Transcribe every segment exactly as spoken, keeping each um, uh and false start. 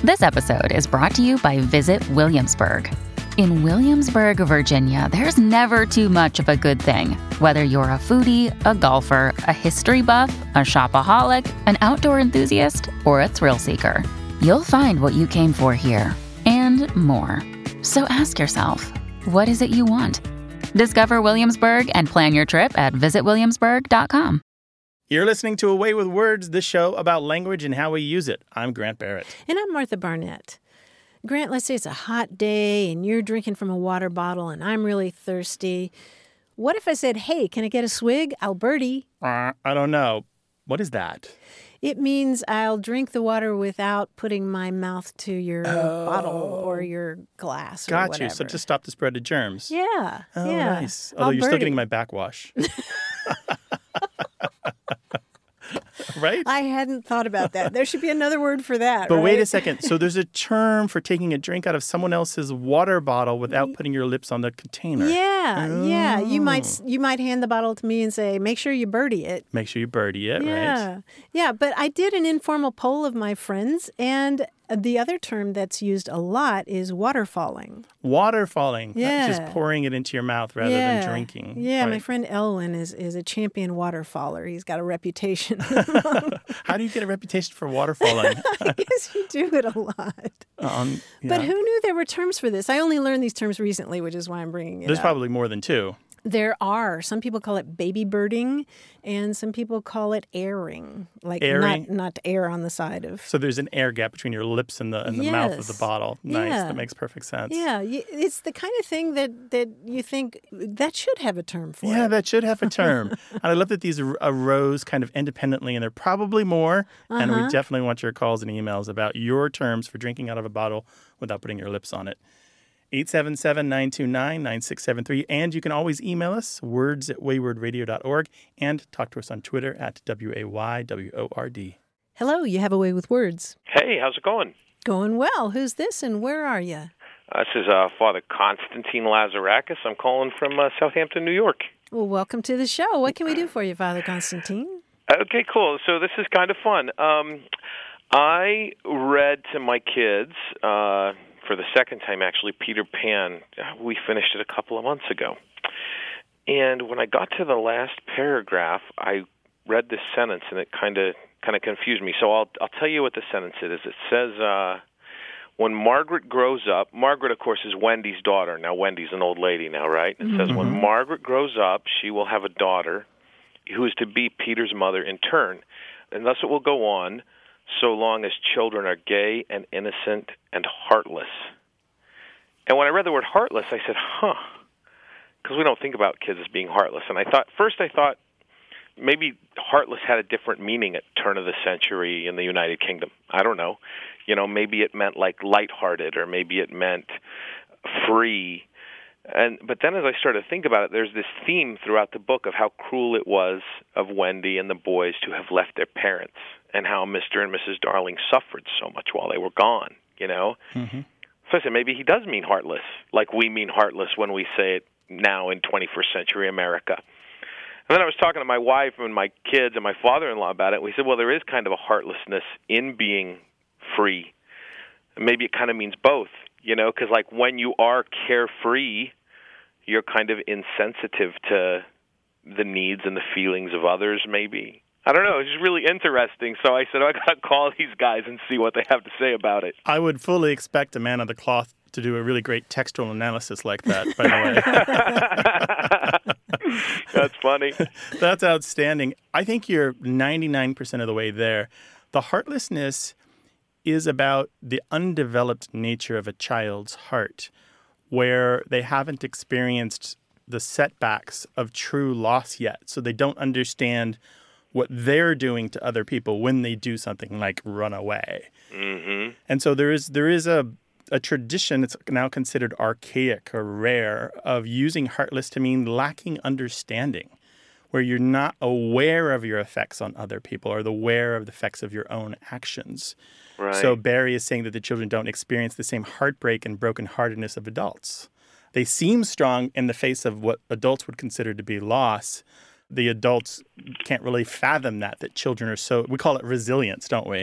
This episode is brought to you by Visit Williamsburg. In Williamsburg, Virginia, there's never too much of a good thing. Whether you're a foodie, a golfer, a history buff, a shopaholic, an outdoor enthusiast, or a thrill seeker, you'll find what you came for here and more. So ask yourself, what is it you want? Discover Williamsburg and plan your trip at visit williamsburg dot com. You're listening to A Way with Words, the show about language and how we use it. I'm Grant Barrett. And I'm Martha Barnett. Grant, let's say it's a hot day and you're drinking from a water bottle and I'm really thirsty. What if I said, hey, can I get a swig? Alberti. Uh, I don't know. What is that? It means I'll drink the water without putting my mouth to your oh. bottle or your glass or Got whatever. you. So to stop the spread of germs. Yeah. Oh, yeah. nice. Although Alberti. You're still getting my backwash. Right? I hadn't thought about that. There should be another word for that, But right? wait a second. So there's a term for taking a drink out of someone else's water bottle without putting your lips on the container. Yeah, oh. yeah. You might you might hand the bottle to me and say, make sure you birdie it. Make sure you birdie it, yeah. right? Yeah, but I did an informal poll of my friends, and the other term that's used a lot is waterfalling. Waterfalling. Yeah. Just pouring it into your mouth rather yeah. than drinking. Yeah, right. my friend Elwin is, is a champion waterfaller. He's got a reputation. How do you get a reputation for waterfalling? I guess you do it a lot. Um, yeah. But who knew there were terms for this? I only learned these terms recently, which is why I'm bringing it There's up. probably more than two. There are. Some people call it baby birding, and some people call it airing, like airing? not not air on the side of. So there's an air gap between your lips and the and the yes. mouth of the bottle. Nice. Yeah. That makes perfect sense. Yeah, it's the kind of thing that, that you think that should have a term for. Yeah, it. that should have a term. And I love that these arose kind of independently, and there are probably more. Uh-huh. And we definitely want your calls and emails about your terms for drinking out of a bottle without putting your lips on it. eight seven seven, nine two nine, nine six seven three. And you can always email us, words at wayward radio dot org, and talk to us on Twitter at W A Y W O R D. Hello, you have a way with words. Hey, how's it going? Going well. Who's this and where are you? Uh, this is uh, Father Constantine Lazarakis. I'm calling from uh, Southampton, New York. Well, welcome to the show. What can we do for you, Father Constantine? Okay, cool. So this is kind of fun. Um, I read to my kids... Uh, for the second time, actually, Peter Pan. We finished it a couple of months ago. And when I got to the last paragraph, I read this sentence, and it kind of kind of confused me. So I'll I'll tell you what the sentence is. It says, uh, when Margaret grows up, Margaret, of course, is Wendy's daughter. Now, Wendy's an old lady now, right? It mm-hmm. says, when Margaret grows up, she will have a daughter who is to be Peter's mother in turn. And thus it will go on, so long as children are gay and innocent and heartless. And when I read the word heartless, I said, huh, because we don't think about kids as being heartless. And I thought, first I thought maybe heartless had a different meaning at turn of the century in the United Kingdom. I don't know. You know, maybe it meant like lighthearted, or maybe it meant free. And but then as I started to think about it, there's this theme throughout the book of how cruel it was of Wendy and the boys to have left their parents, and how Mister and Missus Darling suffered so much while they were gone, you know? Mm-hmm. So I said, maybe he does mean heartless, like we mean heartless when we say it now in twenty-first century America. And then I was talking to my wife and my kids and my father-in-law about it. We said, well, there is kind of a heartlessness in being free. Maybe it kind of means both. You know, because like when you are carefree, you're kind of insensitive to the needs and the feelings of others, maybe. I don't know. It's just really interesting. So I said, oh, I got to call these guys and see what they have to say about it. I would fully expect a man of the cloth to do a really great textual analysis like that, by the way. That's funny. That's outstanding. I think you're ninety-nine percent of the way there. The heartlessness is about the undeveloped nature of a child's heart, where they haven't experienced the setbacks of true loss yet. So they don't understand what they're doing to other people when they do something like run away. Mm-hmm. And so there is there is a, a tradition, it's now considered archaic or rare, of using heartless to mean lacking understanding, where you're not aware of your effects on other people or aware of the effects of your own actions. Right. So Barry is saying that the children don't experience the same heartbreak and brokenheartedness of adults. They seem strong in the face of what adults would consider to be loss. The adults can't really fathom that, that children are so, we call it resilience, don't we?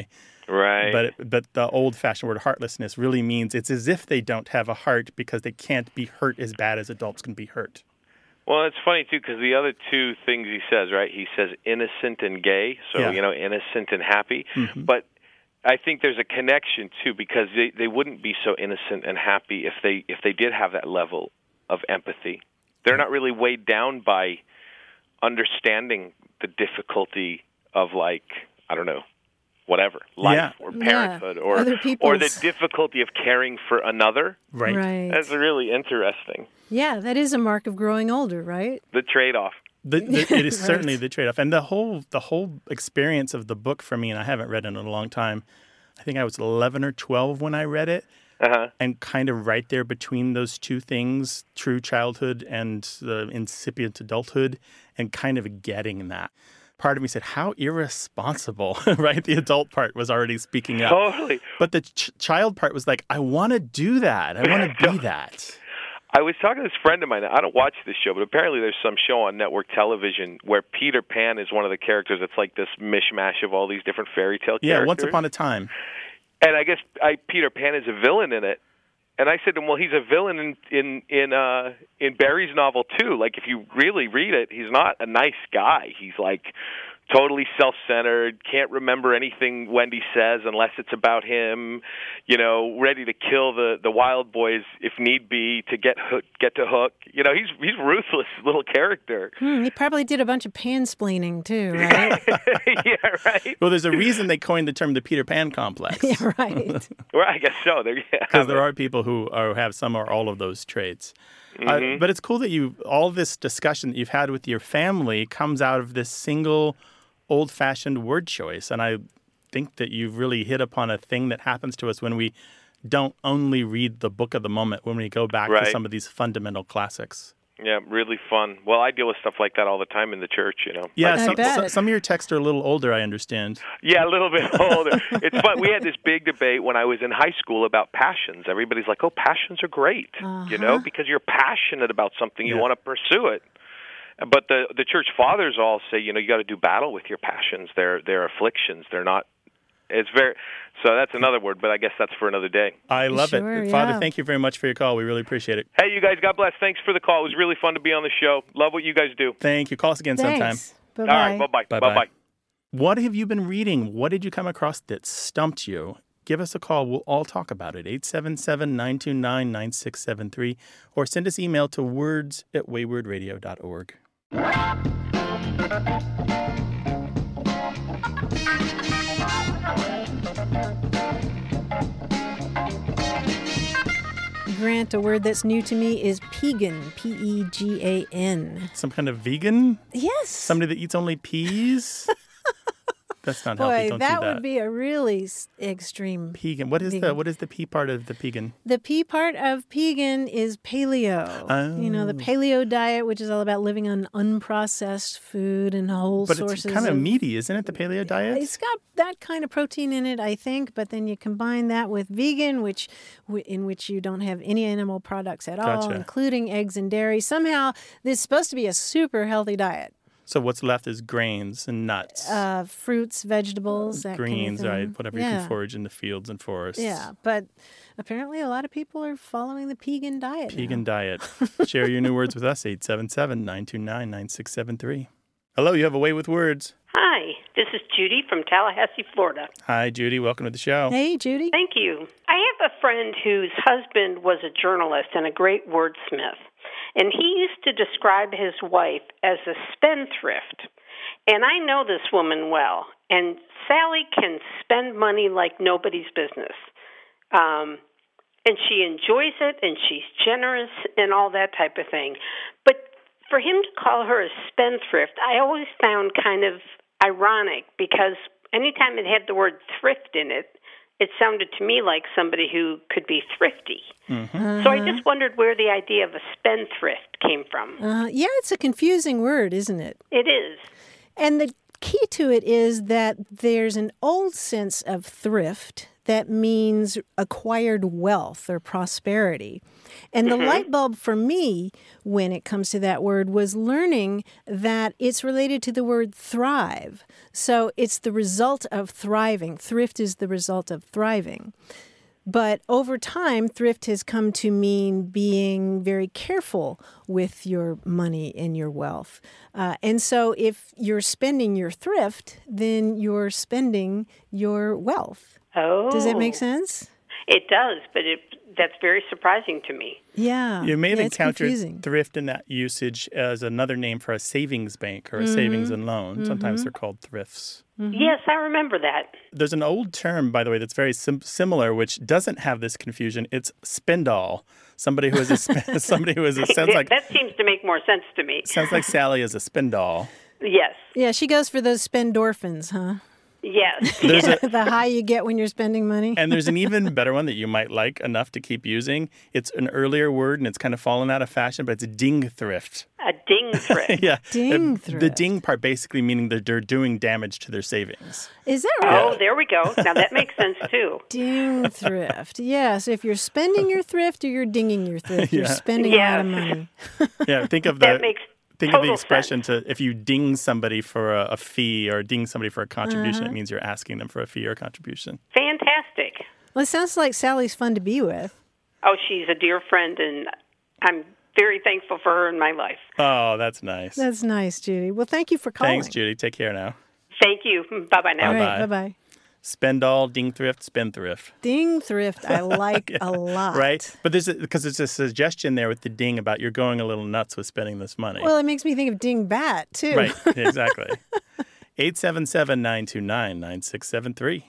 Right. But but the old-fashioned word heartlessness really means it's as if they don't have a heart because they can't be hurt as bad as adults can be hurt. Well, it's funny, too, because the other two things he says, right, he says innocent and gay, so, Yeah. you know, innocent and happy. Mm-hmm. But I think there's a connection, too, because they, they wouldn't be so innocent and happy if they if they did have that level of empathy. They're not really weighed down by understanding the difficulty of, like, I don't know, whatever, life Yeah. or Yeah. parenthood or Other or the people's- difficulty of caring for another. Right. Right. That's really interesting, Yeah, that is a mark of growing older, right? the trade-off. The, the, it is Right. certainly the trade-off. And the whole the whole experience of the book for me, and I haven't read it in a long time, I think I was eleven or twelve when I read it, Uh-huh. and kind of right there between those two things, true childhood and the incipient adulthood, and kind of getting that. Part of me said, how irresponsible, right? The adult part was already speaking up. Totally. But the ch- child part was like, I want to do that. I want to be that. I was talking to this friend of mine. I don't watch this show, but apparently there's some show on network television where Peter Pan is one of the characters. It's like this mishmash of all these different fairy tale Yeah, characters. Once Upon a Time. And I guess I, Peter Pan is a villain in it. And I said to him, well, he's a villain in in in, uh, in Barry's novel too. Like if you really read it, he's not a nice guy. He's like totally self-centered, can't remember anything Wendy says unless it's about him, you know, ready to kill the, the wild boys if need be to get hook, get to Hook. You know, he's he's ruthless little character. Hmm, he probably did a bunch of pansplaining too, right? Yeah, right. Well, there's a reason they coined the term the Peter Pan complex. Yeah, right. Well, I guess so. There, yeah. Because there are people who are, have some or all of those traits. Uh, but it's cool that you all this discussion that you've had with your family comes out of this single old-fashioned word choice. And I think that you've really hit upon a thing that happens to us when we don't only read the book of the moment, when we go back Right. to some of these fundamental classics. Yeah, really fun. Well, I deal with stuff like that all the time in the church, you know. Yeah, I some, bet. some, some of your texts are a little older, I understand. Yeah, a little bit older. It's fun. We had this big debate when I was in high school about passions. Everybody's like, oh, passions are great, you know, because you're passionate about something. You Yeah. want to pursue it. But the the church fathers all say, you know, you got to do battle with your passions. They're, they're afflictions. They're not. It's very. So that's another word, but I guess that's for another day. I love Sure, it. Father, yeah. thank you very much for your call. We really appreciate it. Hey, you guys, God bless. Thanks for the call. It was really fun to be on the show. Love what you guys do. Thank you. Call us again sometime. Thanks. Bye-bye. All right, bye-bye. Bye-bye. Bye-bye. What have you been reading? What did you come across that stumped you? Give us a call. We'll all talk about it. eight seven seven, nine two nine, nine six seven three. Or send us email to words at wayward radio dot org. Grant, a word that's new to me is pegan, P E G A N. Some kind of vegan? Yes. Somebody that eats only peas? That's not healthy. Boy, Don't that do that. would be a really s- extreme. Pegan. What is the Vegan. what is the P part of the pegan? The P part of pegan is paleo. You know, the Oh. paleo diet, which is all about living on unprocessed food and whole But sources it's kind of of meaty, isn't it? The paleo diet. It's got that kind of protein in it, I think, but then you combine that with vegan, which w- in which you don't have any animal products at all, Gotcha. including eggs and dairy. Somehow, this is supposed to be a super healthy diet. So what's left is grains and nuts, Uh, fruits, vegetables, that greens, kind of thing. right? Whatever you yeah. can forage in the fields and forests. Yeah, but apparently a lot of people are following the pegan diet. now. Pegan diet. Share your new words with us, eight seven seven, nine two nine, nine six seven three. Hello, you have a way with words. Hi, this is Judy from Tallahassee, Florida. Hi, Judy. Welcome to the show. Hey, Judy. Thank you. I have a friend whose husband was a journalist and a great wordsmith, and he used to describe his wife as a spendthrift. And I know this woman well, and Sally can spend money like nobody's business. Um, and she enjoys it, and she's generous, and all that type of thing. But for him to call her a spendthrift, I always found kind of ironic, because anytime it had the word thrift in it, it sounded to me like somebody who could be thrifty. Uh-huh. So I just wondered where the idea of a spendthrift came from. Uh, yeah, it's a confusing word, isn't it? It is. And the key to it is that there's an old sense of thrift that means acquired wealth or prosperity. And the Mm-hmm. light bulb for me when it comes to that word was learning that it's related to the word thrive. So it's the result of thriving. Thrift is the result of thriving. But over time, thrift has come to mean being very careful with your money and your wealth. Uh, and so if you're spending your thrift, then you're spending your wealth. Oh. Does that make sense? It does, but it that's very surprising to me. Yeah. You may have yeah, it's encountered confusing. thrift in that usage as another name for a savings bank or a savings and loan. Sometimes they're called thrifts. Yes, I remember that. There's an old term, by the way, that's very sim- similar, which doesn't have this confusion. It's spendall. Somebody who is a sp- somebody who is a sounds that, like that seems to make more sense to me. sounds like Sally is a spendall. Yes. Yeah, she goes for those spendorphins, huh? Yes. There's a The high you get when you're spending money. and there's an even better one that you might like enough to keep using. It's an earlier word and it's kind of fallen out of fashion, but it's ding thrift. A ding thrift. Yeah, Ding Uh, The thrift. ding part basically meaning that they're doing damage to their savings. Is that right? Oh, there we go. Now that makes sense too. Ding thrift. Yeah, so if you're spending your thrift or you're dinging your thrift, you're Yeah. spending a lot of Yes. money. Yeah, think of the That makes think of the total expression to if you ding somebody for a, a fee or ding somebody for a contribution, Uh-huh. it means you're asking them for a fee or a contribution. fantastic. Well, it sounds like Sally's fun to be with. Oh, she's a dear friend, and I'm very thankful for her in my life. Oh, that's nice. That's nice, Judy. Well, thank you for calling. Thanks, Judy. Take care now. Thank you. Bye bye now. All right, Bye-bye. bye-bye. Spendall, ding thrift, spendthrift. Ding thrift, I like a lot. Right? But there's because there's a suggestion there with the ding about you're going a little nuts with spending this money. Well, it makes me think of ding bat, too. Right, exactly. eight seven seven, nine two nine, nine six seven three.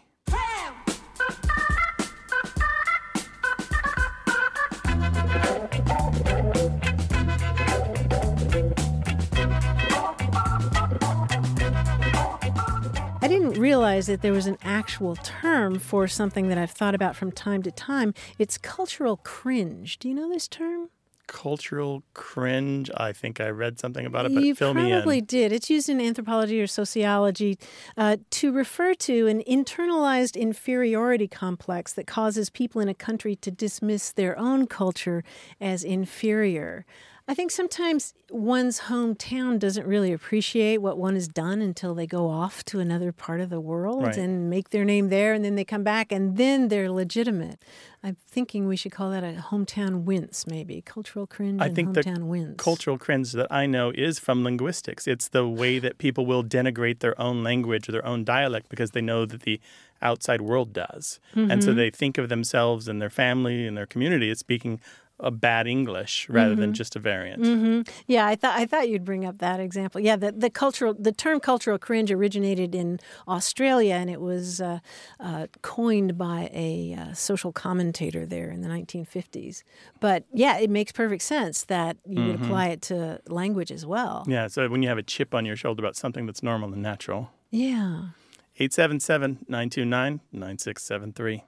I didn't realize that there was an actual term for something that I've thought about from time to time. It's cultural cringe. Do you know this term? Cultural cringe. I think I read something about it, but You fill me probably in. did. It's used in anthropology or sociology uh, to refer to an internalized inferiority complex that causes people in a country to dismiss their own culture as inferior. I think sometimes one's hometown doesn't really appreciate what one has done until they go off to another part of the world Right. and make their name there, and then they come back, and then they're legitimate. I'm thinking we should call that a hometown wince, maybe. Cultural cringe I and think the hometown wince. cultural cringe that I know is from linguistics. It's the way that people will denigrate their own language or their own dialect because they know that the outside world does. And Mm-hmm. so they think of themselves and their family and their community as speaking a bad English rather Mm-hmm. than just a variant. Yeah, I thought I thought you'd bring up that example. Yeah, the the cultural the term cultural cringe originated in Australia, and it was uh, uh, coined by a uh, social commentator there in the nineteen fifties. But yeah, it makes perfect sense that you would apply it to language as well. Yeah, so when you have a chip on your shoulder about something that's normal and natural. Yeah. eight seven seven, nine two nine, nine six seven three.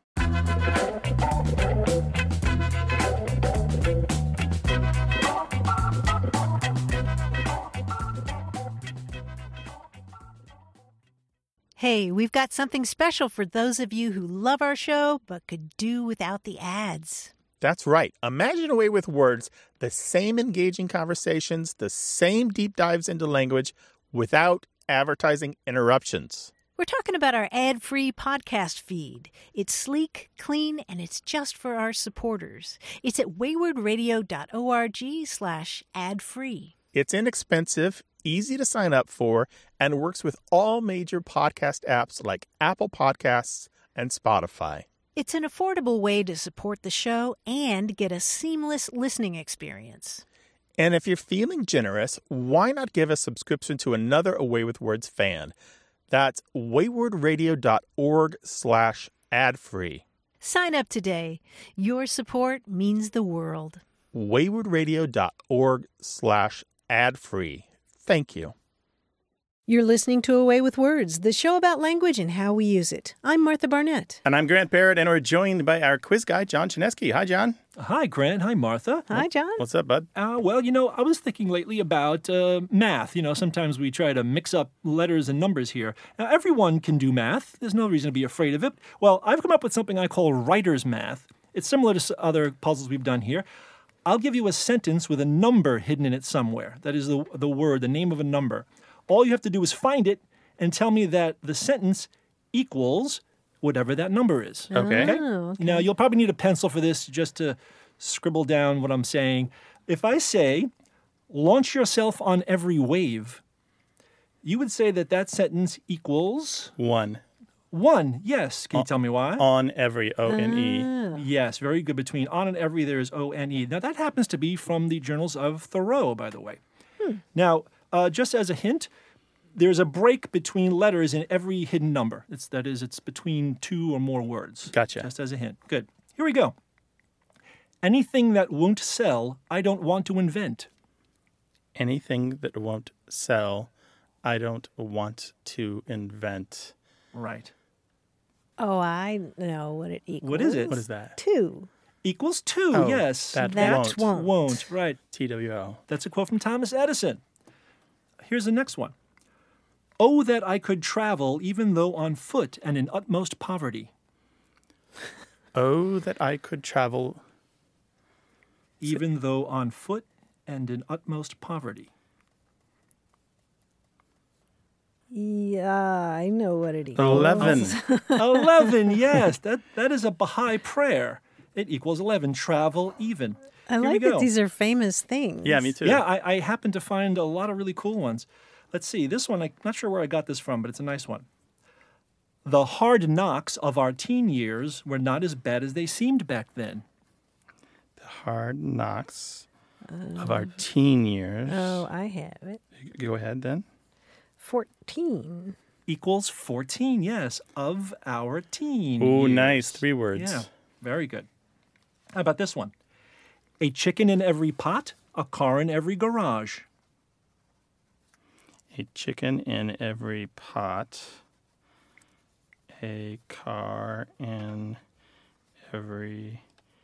Hey, we've got something special for those of you who love our show but could do without the ads. That's right. Imagine a way with words, the same engaging conversations, the same deep dives into language without advertising interruptions. We're talking about our ad-free podcast feed. It's sleek, clean, and it's just for our supporters. It's at waywardradio.org slash ad-free. It's inexpensive, easy to sign up for, and works with all major podcast apps like Apple Podcasts and Spotify. It's an affordable way to support the show and get a seamless listening experience. And if you're feeling generous, why not give a subscription to another Away with Words fan? That's waywardradio.org slash ad-free. Sign up today. Your support means the world. waywardradio.org slash ad-free. Thank you. You're listening to Away with Words, the show about language and how we use it. I'm Martha Barnett. And I'm Grant Barrett, and we're joined by our quiz guy, John Chinesky. Hi, John. Hi, Grant. Hi, Martha. Hi, John. What's up, bud? Uh, well, you know, I was thinking lately about uh, math. You know, sometimes we try to mix up letters and numbers here. Now, everyone can do math. There's no reason to be afraid of it. Well, I've come up with something I call writer's math. It's similar to s- other puzzles we've done here. I'll give you a sentence with a number hidden in it somewhere. That is the, the word, the name of a number. All you have to do is find it and tell me that the sentence equals whatever that number is. Okay. Oh, okay. Now, you'll probably need a pencil for this just to scribble down what I'm saying. If I say, launch yourself on every wave, you would say that that sentence equals One. one. Yes. Can you tell me why? On every O N E. Oh. Yes, very good. Between on and every, there is O N E. Now, that happens to be from the journals of Thoreau, by the way. Now, uh, just as a hint, there's a break between letters in every hidden number. It's, that is, it's between two or more words. Gotcha. Just as a hint. Good. Here we go. Anything that won't sell, I don't want to invent. Anything that won't sell, I don't want to invent. Right. Oh, I know what it equals. What is it? What is that? Two. Equals two, Oh, yes. that That won't. won't. Won't, right. T W O. That's a quote from Thomas Edison. Here's the next one. Oh, that I could travel even though on foot and in utmost poverty. Oh, that I could travel. Even though on foot and in utmost poverty. Yeah, I know what it equals. Eleven. eleven, yes. That, that is a Baha'i prayer. It equals eleven. Travel even. I Here we like go. that these are famous things. Yeah, me too. Yeah, I, I happen to find a lot of really cool ones. Let's see. This one, I'm not sure where I got this from, but it's a nice one. The hard knocks of our teen years were not as bad as they seemed back then. The hard knocks of our teen years. Oh, I have it. Go ahead then. fourteen. Equals fourteen, yes, of our teen Oh, years. nice. Three words. Yeah, very good. How about this one? A chicken in every pot, a car in every garage. A chicken in every pot. A car in every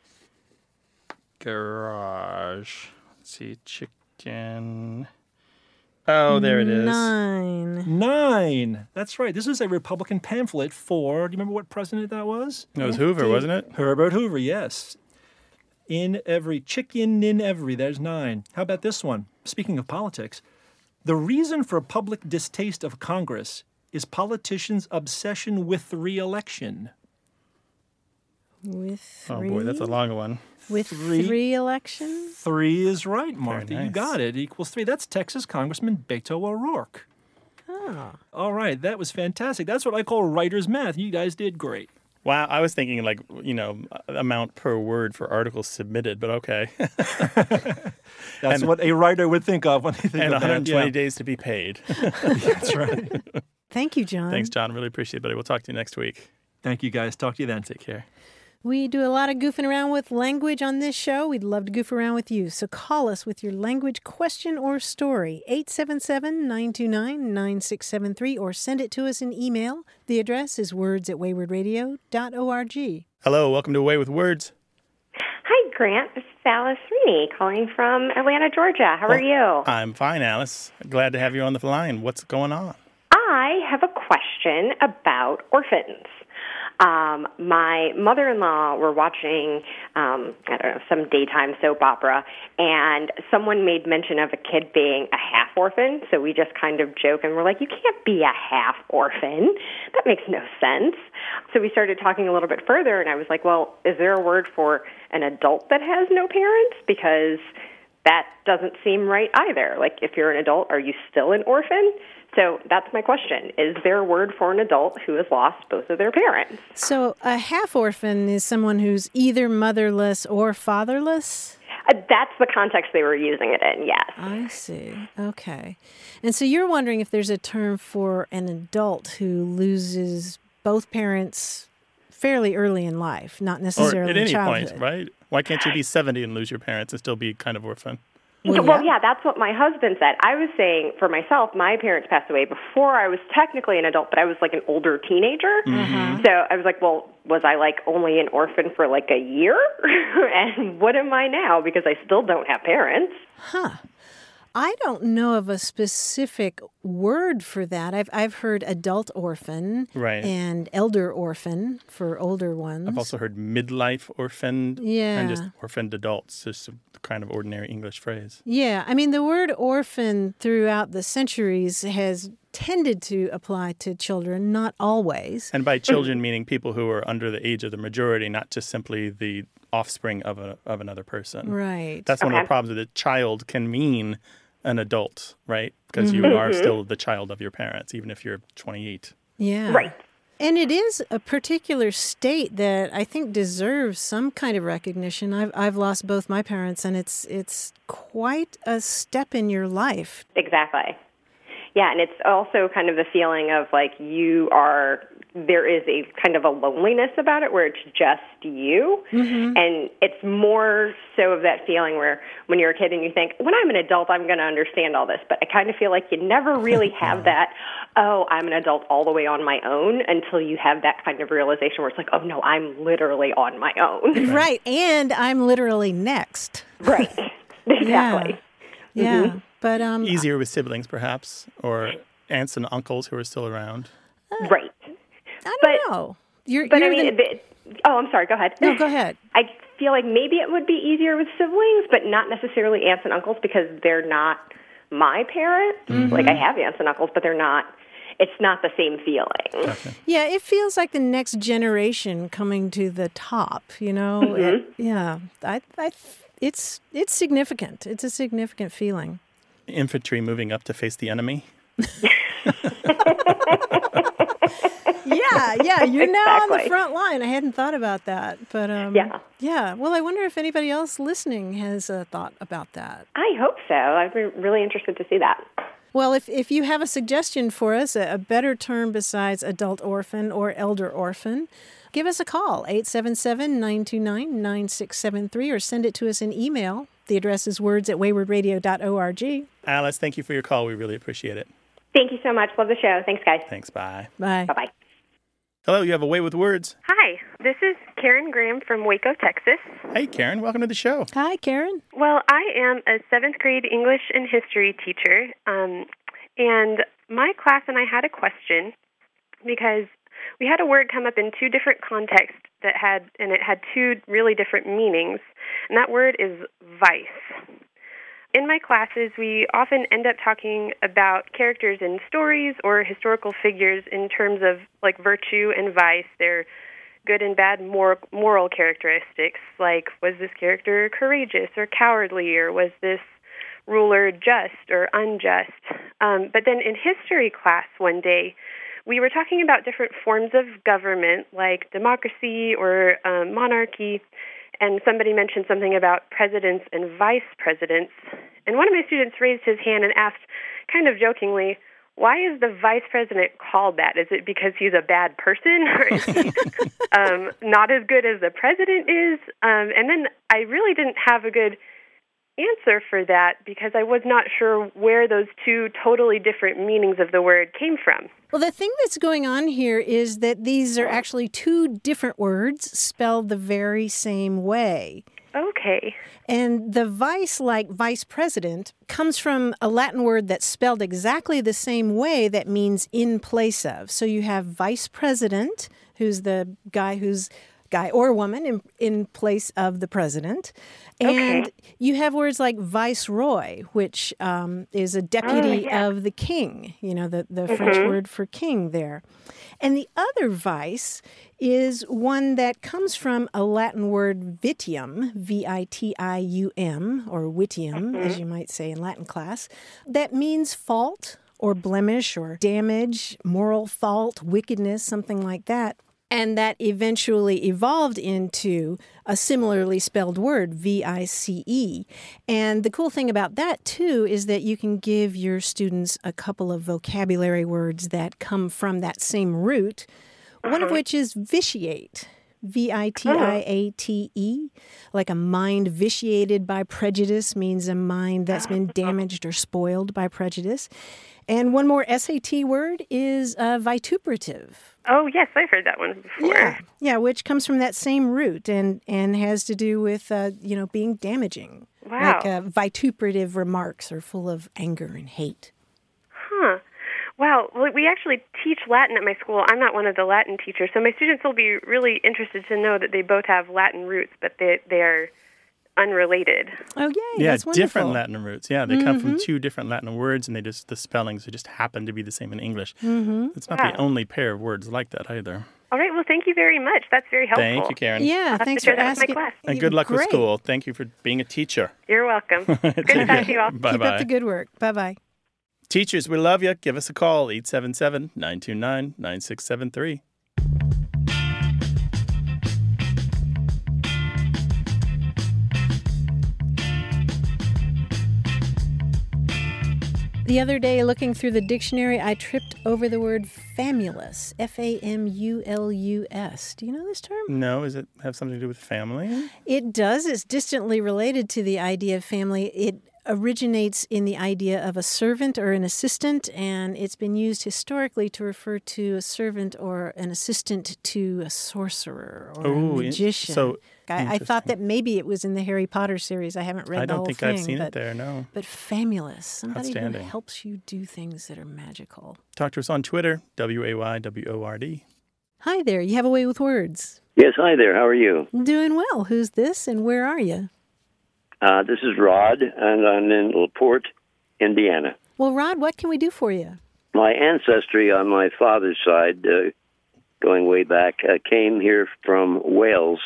garage. Let's see. Chicken. Oh, there it is. Nine. Nine. That's right. This is a Republican pamphlet for, do you remember what president that was? It was Hoover, wasn't it? Herbert Hoover, yes. In every, chicken in every, there's nine. How about this one? Speaking of politics, the reason for public distaste of Congress is politicians' obsession with re-election. With three. Oh boy, that's a long one. With Three. three, elections? Three is right, Martha. You nice. got it. Equals three. That's Texas Congressman Beto O'Rourke. Oh. All right, that was fantastic. That's what I call writer's math. You guys did great. Wow, I was thinking like, you know, amount per word for articles submitted, but okay. That's And- what a writer would think of when they think And of one hundred twenty that. days to be paid. Yeah. That's right. Thank you, John. Thanks, John. Really appreciate it, buddy. We'll talk to you next week. Thank you, guys. Talk to you then. Take care. We do a lot of goofing around with language on this show. We'd love to goof around with you. So call us with your language question or story, eight seven seven, nine two nine, nine six seven three, or send it to us in email. The address is words at wayward radio dot org. Hello, welcome to Away with Words. Hi, Grant. This is Alice Sweeney calling from Atlanta, Georgia. How are you? I'm fine, Alice. Glad to have you on the line. What's going on? I have a question about orphans. Um, my mother-in-law were watching, um, I don't know, some daytime soap opera, and someone made mention of a kid being a half orphan. So we just kind of joke and we're like, you can't be a half orphan. That makes no sense. So we started talking a little bit further, and I was like, well, is there a word for an adult that has no parents? Because that doesn't seem right either. Like, if you're an adult, are you still an orphan? So that's my question. Is there a word for an adult who has lost both of their parents? So a half orphan is someone who's either motherless or fatherless? Uh, that's the context they were using it in, yes. I see. Okay. And so you're wondering if there's a term for an adult who loses both parents fairly early in life, not Or necessarily at in any childhood. point, right? Why can't you be seventy and lose your parents and still be kind of orphan? Well, well, yeah. yeah, that's what my husband said. I was saying for myself, my parents passed away before I was technically an adult, but I was like an older teenager. Mm-hmm. So I was like, well, was I like only an orphan for like a year? And what am I now? Because I still don't have parents. Huh. I don't know of a specific word for that. I've I've heard adult orphan Right. and elder orphan for older ones. I've also heard midlife orphaned Yeah. and just orphaned adults, just a kind of ordinary English phrase. Yeah, I mean, the word orphan throughout the centuries has tended to apply to children, not always. And by children, meaning people who are under the age of the majority, not just simply the offspring of a of another person. Right. That's one of Okay. the problems that a child can mean an adult, right? Because you are still the child of your parents, even if you're twenty-eight. Yeah. Right. And it is a particular state that I think deserves some kind of recognition. I've I've lost both my parents, and it's it's quite a step in your life. Exactly. Yeah, and it's also kind of the feeling of like you are, there is a kind of a loneliness about it where it's just you. Mm-hmm. And it's more so of that feeling where when you're a kid and you think, when I'm an adult, I'm going to understand all this. But I kind of feel like you never really have that, oh, I'm an adult all the way on my own until you have that kind of realization where it's like, oh, no, I'm literally on my own. Right. And I'm literally next. Right. Exactly. Yeah. Mm-hmm. But um Easier with siblings, perhaps, or aunts and uncles who are still around. Right. I don't But- know. You're, But you're I mean, the, it, oh, I'm sorry. Go ahead. no, go ahead. I feel like maybe it would be easier with siblings, but not necessarily aunts and uncles because they're not my parents. Mm-hmm. Like I have aunts and uncles, but they're not. It's not the same feeling. Yeah, it feels like the next generation coming to the top, you know? Mm-hmm. It- yeah. I I it's it's significant. It's a significant feeling. Infantry moving up to face the enemy. Yeah, yeah, you're now on the Exactly. front line. I hadn't thought about that, but um, Yeah. yeah. Well, I wonder if anybody else listening has a thought about that. I hope so. I'd be really interested to see that. Well, if if you have a suggestion for us, a, a better term besides adult orphan or elder orphan, give us a call, eight seven seven, nine two nine, nine six seven three, or send it to us in email. The address is words at wayward radio dot org. Alice, thank you for your call. We really appreciate it. Thank you so much. Love the show. Thanks, guys. Thanks. Bye. Bye. Bye-bye. Hello, you have a way with words. Hi, this is Karen Graham from Waco, Texas. Hey, Karen, welcome to the show. Hi, Karen. Well, I am a seventh grade English and history teacher, um, and my class and I had a question because we had a word come up in two different contexts that had, and it had two really different meanings, and that word is vice. In my classes, we often end up talking about characters in stories or historical figures in terms of like virtue and vice, their good and bad moral, moral characteristics, like was this character courageous or cowardly, or was this ruler just or unjust. Um, but then in history class one day, we were talking about different forms of government, like democracy or um, monarchy, and somebody mentioned something about presidents and vice presidents. And one of my students raised his hand and asked, kind of jokingly, why is the vice president called that? Is it because he's a bad person, or is he um, not as good as the president is? Um, and then I really didn't have a good answer for that because I was not sure where those two totally different meanings of the word came from. Well, the thing that's going on here is that these are actually two different words spelled the very same way. Okay. And the vice, like vice president, comes from a Latin word that's spelled exactly the same way that means in place of. So you have vice president, who's the guy who's guy or woman in, in place of the president. And Okay. you have words like viceroy, which um, is a deputy Oh, yeah. of the king, you know, the, the French word for king there. And the other vice is one that comes from a Latin word vitium, V I T I U M, or witium, as you might say in Latin class, that means fault or blemish or damage, moral fault, wickedness, something like that. And that eventually evolved into a similarly spelled word, V I C E. And the cool thing about that, too, is that you can give your students a couple of vocabulary words that come from that same root, one of which is vitiate. V I T I A T E. Like a mind vitiated by prejudice means a mind that's been damaged or spoiled by prejudice. And one more S A T word is uh, vituperative. Oh, yes, I've heard that one before. Yeah, yeah, which comes from that same root and, and has to do with, uh, you know, being damaging. Wow. Like uh, vituperative remarks are full of anger and hate. Huh. Wow. Well, we actually teach Latin at my school. I'm not one of the Latin teachers, so my students will be really interested to know that they both have Latin roots, but they, they are unrelated. Oh, yay, yeah, that's wonderful. different Latin roots. Yeah, they mm-hmm. come from two different Latin words, and they just the spellings just happen to be the same in English. Mm-hmm. It's not wow. the only pair of words like that either. All right. Well, thank you very much. That's very helpful. Thank you, Karen. Yeah, I'll thanks have for to share that with asking. my class. And good luck Great. with school. Thank you for being a teacher. You're welcome. Good to talk to you all. Bye-bye. Keep up the good work. Bye-bye. Teachers, we love you. Give us a call, eight seven seven, nine two nine, nine six seven three. The other day, looking through the dictionary, I tripped over the word famulus, F A M U L U S. Do you know this term? No, does it have something to do with family? It does. It's distantly related to the idea of family. It originates in the idea of a servant or an assistant, and it's been used historically to refer to a servant or an assistant to a sorcerer or Ooh, a magician. So I, I thought that maybe it was in the Harry Potter series. I haven't read I the whole don't think thing. I've seen but, it there, no. But famulus, somebody who Outstanding. helps you do things that are magical. Talk to us on Twitter, W A Y W O R D. Hi there. You have a way with words. Yes, hi there. How are you? Doing well. Who's this and where are you? Uh, this is Rod, and I'm in LaPorte, Indiana. Well, Rod, what can we do for you? My ancestry on my father's side, uh, going way back, uh, came here from Wales,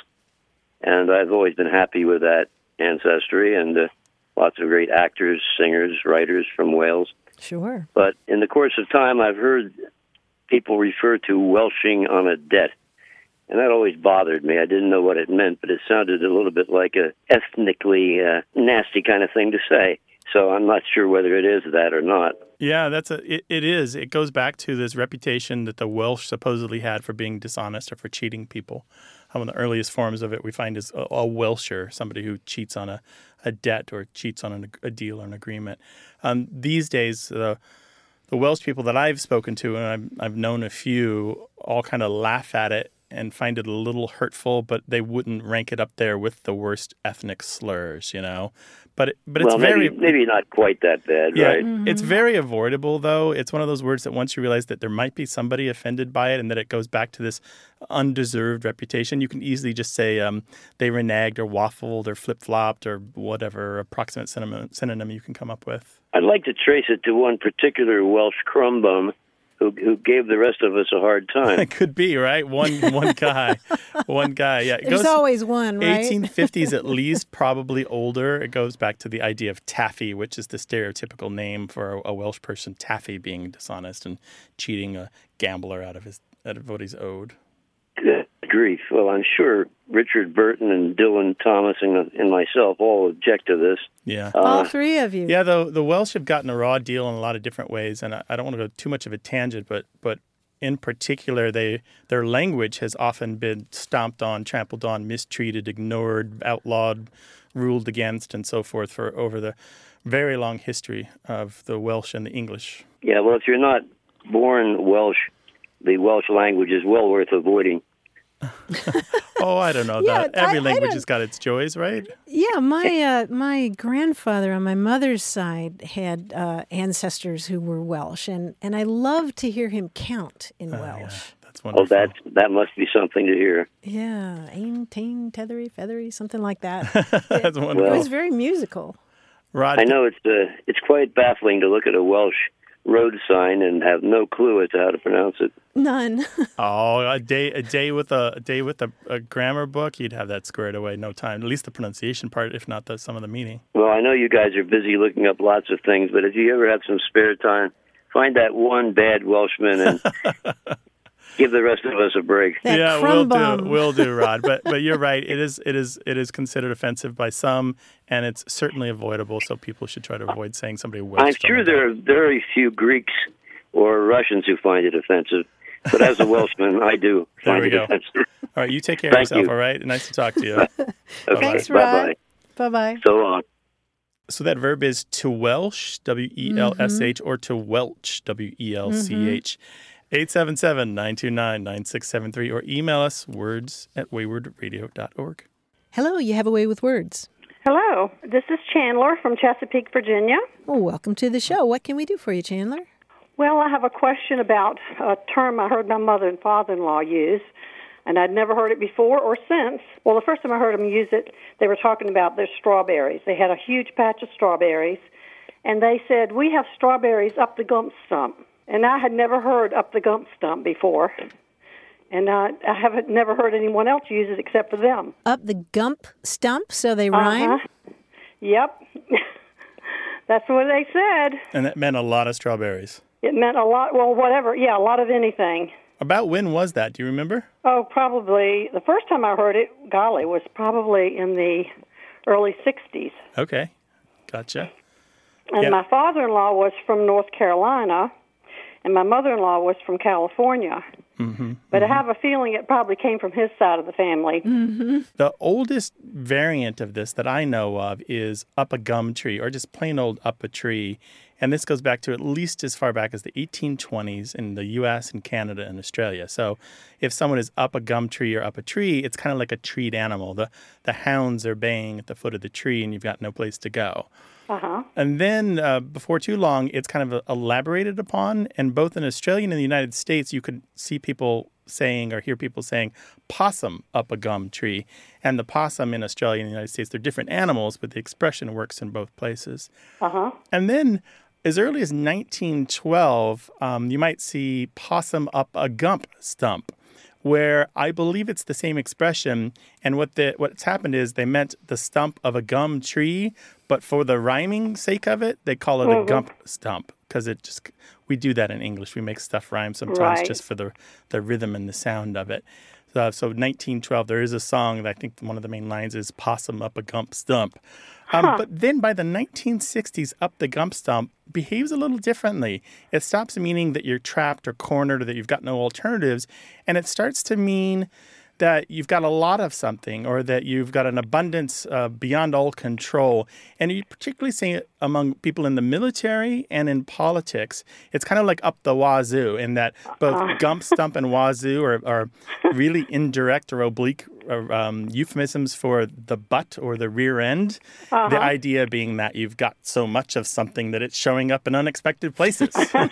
and I've always been happy with that ancestry, and uh, lots of great actors, singers, writers from Wales. Sure. But in the course of time, I've heard people refer to Welshing on a debt. And that always bothered me. I didn't know what it meant, but it sounded a little bit like a ethnically uh, nasty kind of thing to say. So I'm not sure whether it is that or not. Yeah, that's a. It, it is. It goes back to this reputation that the Welsh supposedly had for being dishonest or for cheating people. One of the earliest forms of it we find is a, a Welsher, somebody who cheats on a, a debt or cheats on an, a deal or an agreement. Um, these days, the the Welsh people that I've spoken to, and I've, I've known a few, all kind of laugh at it and find it a little hurtful, but they wouldn't rank it up there with the worst ethnic slurs, you know. But it, but it's well, very maybe, maybe not quite that bad, yeah, right? Mm-hmm. It's very avoidable, though. It's one of those words that once you realize that there might be somebody offended by it and that it goes back to this undeserved reputation, you can easily just say um, they reneged or waffled or flip-flopped or whatever approximate synonym, synonym you can come up with. I'd like to trace it to one particular Welsh crumbum who who gave the rest of us a hard time. It could be, right? One one guy. One guy, yeah. It There's goes always one, right? eighteen fifties at least, probably older. It goes back to the idea of taffy, which is the stereotypical name for a, a Welsh person, taffy being dishonest and cheating a gambler out of his out of what he's owed. Good grief. Well, I'm sure Richard Burton and Dylan Thomas and, and myself all object to this. Yeah. All Uh, three of you. Yeah, the the Welsh have gotten a raw deal in a lot of different ways, and I, I don't want to go too much of a tangent, but but in particular, they their language has often been stomped on, trampled on, mistreated, ignored, outlawed, ruled against, and so forth for over the very long history of the Welsh and the English. yeah, well, if you're not born Welsh, the Welsh language is well worth avoiding. Oh, I don't know. Yeah, that. Every I- I language don't- has got its joys, right? Yeah, my uh, my grandfather on my mother's side had uh, ancestors who were Welsh, and, and I love to hear him count in Oh, Welsh. yeah, that's Oh, wonderful. that that must be something to hear. Yeah, ain, tain, tethery, feathery, something like that. That's It wonderful. was very musical. Rod, I know it's uh, it's quite baffling to look at a Welsh road sign and have no clue as to how to pronounce it. None. Oh, a day a day with a, a day with a, a grammar book, you'd have that squared away in no time. At least the pronunciation part, if not the, some of the meaning. Well, I know you guys are busy looking up lots of things, but if you ever have some spare time, find that one bad Welshman and give the rest of us a break. That yeah, crumb we'll bum. do, we'll do, Rod. But but you're right. It is it is it is considered offensive by some, and it's certainly avoidable. So people should try to avoid saying somebody Welsh. I'm sure there are very few Greeks or Russians who find it offensive, But as a Welshman, I do There find we it go. offensive. All right, you take care of Thank yourself, you. all right? Nice to talk to you. Okay, Thanks, bye-bye. Rod. Bye-bye. So long. So that verb is to welsh, W E L S H, or to welch, W E L C H. eight seven seven, nine two nine, nine six seven three, or email us words at wayward radio dot org. Hello, you have a way with words. Hello, this is Chandler from Chesapeake, Virginia. Oh, welcome to the show. What can we do for you, Chandler? Well, I have a question about a term I heard my mother and father-in-law use, and I'd never heard it before or since. Well, the first time I heard them use it, they were talking about their strawberries. They had a huge patch of strawberries, and they said, "We have strawberries up the gump stump." And I had never heard up the gump stump before. And uh, I haven't never heard anyone else use it except for them. Up the gump stump, so they rhyme? Uh-huh. Yep. That's what they said. And that meant a lot of strawberries. It meant a lot, well, whatever. Yeah, a lot of anything. About when was that? Do you remember? Oh, probably, the first time I heard it, golly, was probably in the early sixties. Okay, gotcha. And Yeah. my father-in-law was from North Carolina, and my mother-in-law was from California. Mm-hmm. But I have a feeling it probably came from his side of the family. Mm-hmm. The oldest variant of this that I know of is up a gum tree, or just plain old up a tree. And this goes back to at least as far back as the eighteen twenties in the U S and Canada and Australia. So if someone is up a gum tree or up a tree, it's kind of like a treed animal. The, the hounds are baying at the foot of the tree, and you've got no place to go. Uh-huh. And then uh, before too long, it's kind of elaborated upon. And both in Australia and in the United States, you could see people saying or hear people saying possum up a gum tree. And the possum in Australia and the United States, they're different animals, but the expression works in both places. Uh-huh. And then as early as nineteen twelve, um, you might see possum up a gump stump, where I believe it's the same expression. And what the what's happened is they meant the stump of a gum tree, but for the rhyming sake of it, they call it Mhm. a gump stump, because it just we do that in English. We make stuff rhyme sometimes Right. just for the the rhythm and the sound of it. Uh, so nineteen twelve, there is a song that I think one of the main lines is possum up a gump stump. Um, Huh. But then by the nineteen sixties, up the gump stump behaves a little differently. It stops meaning that you're trapped or cornered or that you've got no alternatives, and it starts to mean that you've got a lot of something, or that you've got an abundance uh, beyond all control. And you particularly see it among people in the military and in politics. It's kind of like up the wazoo, in that both Uh. gump, stump, and wazoo are, are really indirect or oblique or, um, euphemisms for the butt or the rear end. Uh-huh. The idea being that you've got so much of something that it's showing up in unexpected places.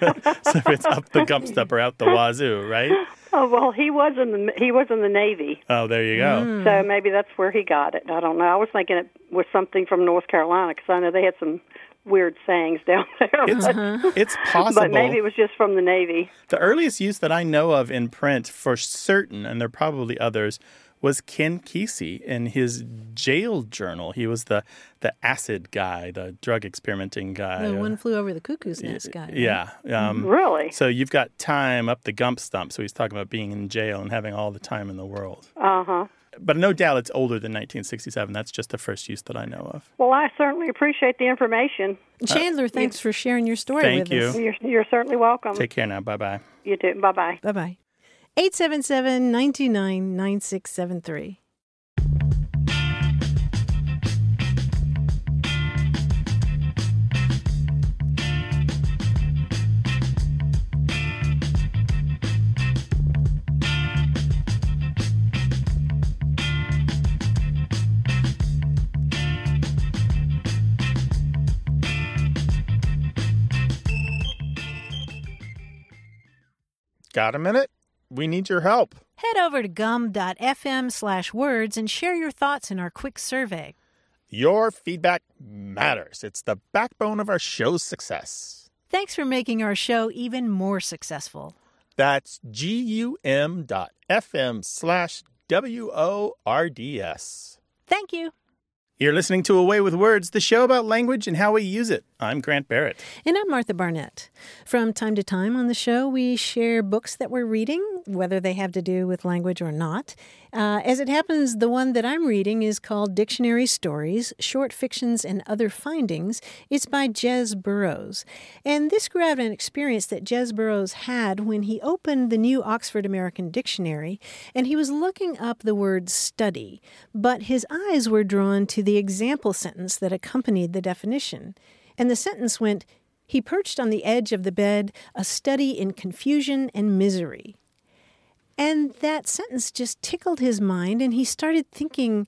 So it's up the gump stump or out the wazoo, right? Oh, well, he was in the he was in the Navy, Oh, there you go. Mm. so maybe that's where he got it. I don't know. I was thinking it was something from North Carolina, because I know they had some weird sayings down there. It's, but, it's possible. but maybe it was just from the Navy. The earliest use that I know of in print for certain, and there are probably others, was Ken Kesey in his jail journal. He was the, the acid guy, the drug experimenting guy. The one flew over the cuckoo's nest guy. right? Yeah. Um, Really? So you've got time up the gump stump. So he's talking about being in jail and having all the time in the world. Uh-huh. But no doubt it's older than nineteen sixty-seven. That's just the first use that I know of. Well, I certainly appreciate the information. Chandler, thanks for sharing your story Thank with you. us. You're, you're certainly welcome. Take care now. Bye-bye. You too. Bye-bye. Bye-bye. eight seven seven, nine two nine, nine six seven three. Got a minute? We need your help. Head over to gum.fm slash words and share your thoughts in our quick survey. Your feedback matters. It's the backbone of our show's success. Thanks for making our show even more successful. That's G-U-M dot F-M slash W-O-R-D-S. Thank you. You're listening to A Way with Words, the show about language and how we use it. I'm Grant Barrett. And I'm Martha Barnett. From time to time on the show, we share books that we're reading whether they have to do with language or not. Uh, as it happens, the one that I'm reading is called Dictionary Stories, Short Fictions and Other Findings. It's by Jez Burrows. And this grew out of an experience that Jez Burrows had when he opened the new Oxford American Dictionary, and he was looking up the word study, but his eyes were drawn to the example sentence that accompanied the definition. And the sentence went, "He perched on the edge of the bed, a study in confusion and misery." And that sentence just tickled his mind, and he started thinking,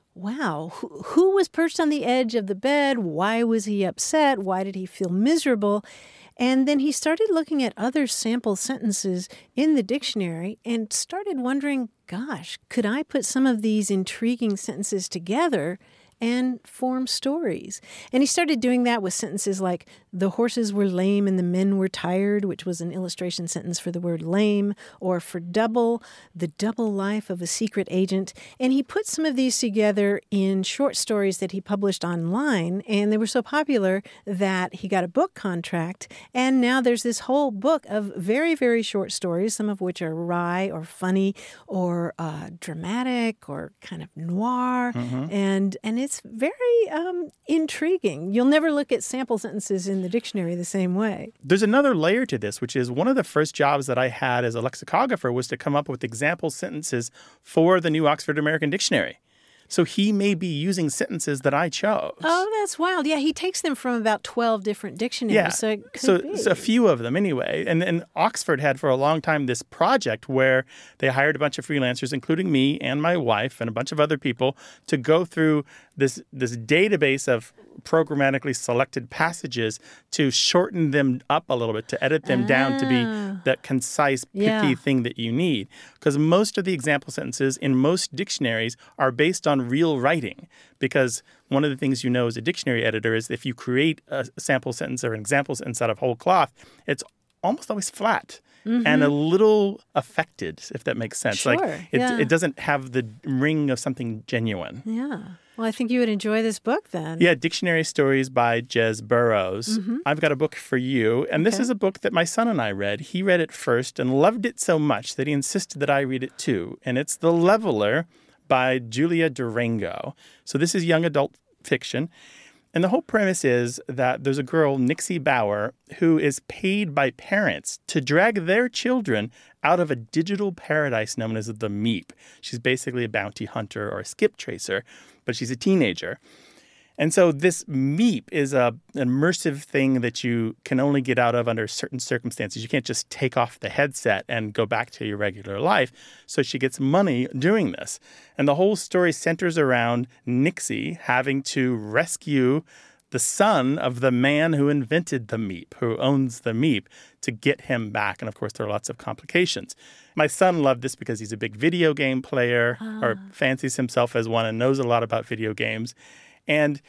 wow, who, who was perched on the edge of the bed? Why was he upset? Why did he feel miserable? And then he started looking at other sample sentences in the dictionary and started wondering, gosh, could I put some of these intriguing sentences together and form stories? And he started doing that with sentences like, the horses were lame and the men were tired, which was an illustration sentence for the word lame, or for double, the double life of a secret agent. And he put some of these together in short stories that he published online, and they were so popular that he got a book contract. And now there's this whole book of very, very short stories, some of which are wry or funny or uh, dramatic or kind of noir. Mm-hmm. And, and it's very um, intriguing. You'll never look at sample sentences in the dictionary the same way. There's another layer to this, which is one of the first jobs that I had as a lexicographer was to come up with example sentences for the new Oxford American Dictionary. So he may be using sentences that I chose. Oh, that's wild. Yeah, he takes them from about twelve different dictionaries. Yeah, so, it could so, be. so a few of them anyway. And, and Oxford had for a long time this project where they hired a bunch of freelancers, including me and my wife and a bunch of other people, to go through this this database of programmatically selected passages to shorten them up a little bit, to edit them ah. down to be that concise, pithy yeah. thing that you need. Because most of the example sentences in most dictionaries are based on real writing. Because one of the things you know as a dictionary editor is if you create a sample sentence or an example sentence out of whole cloth, it's almost always flat. Mm-hmm. And a little affected, if that makes sense. Sure, like it, yeah. it doesn't have the ring of something genuine. Yeah. Well, I think you would enjoy this book then. Yeah, Dictionary Stories by Jez Burrows. Mm-hmm. I've got a book for you. And this okay. is a book that my son and I read. He read it first and loved it so much that he insisted that I read it too. And it's The Leveler by Julia Durango. So this is young adult fiction. And the whole premise is that there's a girl, Nixie Bauer, who is paid by parents to drag their children out of a digital paradise known as the Meep. She's basically a bounty hunter or a skip tracer, but she's a teenager. And so this Meep is a, an immersive thing that you can only get out of under certain circumstances. You can't just take off the headset and go back to your regular life. So she gets money doing this. And the whole story centers around Nixie having to rescue the son of the man who invented the Meep, who owns the Meep, to get him back. And of course, there are lots of complications. My son loved this because he's a big video game player ah. or fancies himself as one and knows a lot about video games. And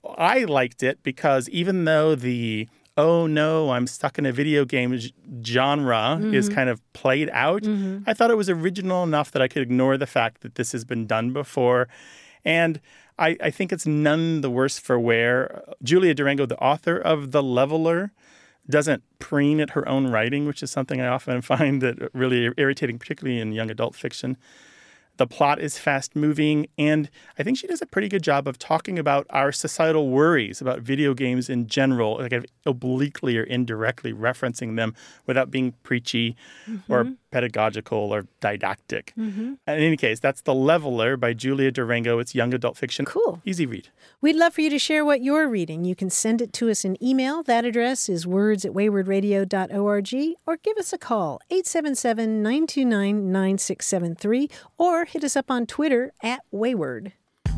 I liked it because even though the, oh no, I'm stuck in a video game genre mm-hmm. is kind of played out, mm-hmm. I thought it was original enough that I could ignore the fact that this has been done before. And I, I think it's none the worse for wear. Julia Durango, the author of The Leveler, doesn't preen at her own writing, which is something I often find that really irritating, particularly in young adult fiction. The plot is fast-moving, and I think she does a pretty good job of talking about our societal worries about video games in general, like obliquely or indirectly referencing them without being preachy mm-hmm. or pedagogical or didactic. Mm-hmm. In any case, that's The Leveler by Julia Durango. It's young adult fiction. Cool. Easy read. We'd love for you to share what you're reading. You can send it to us in email. That address is words at wayward radio dot org, or give us a call, eight seven seven, nine two nine, nine six seven three, or hit us up on Twitter at Wayward.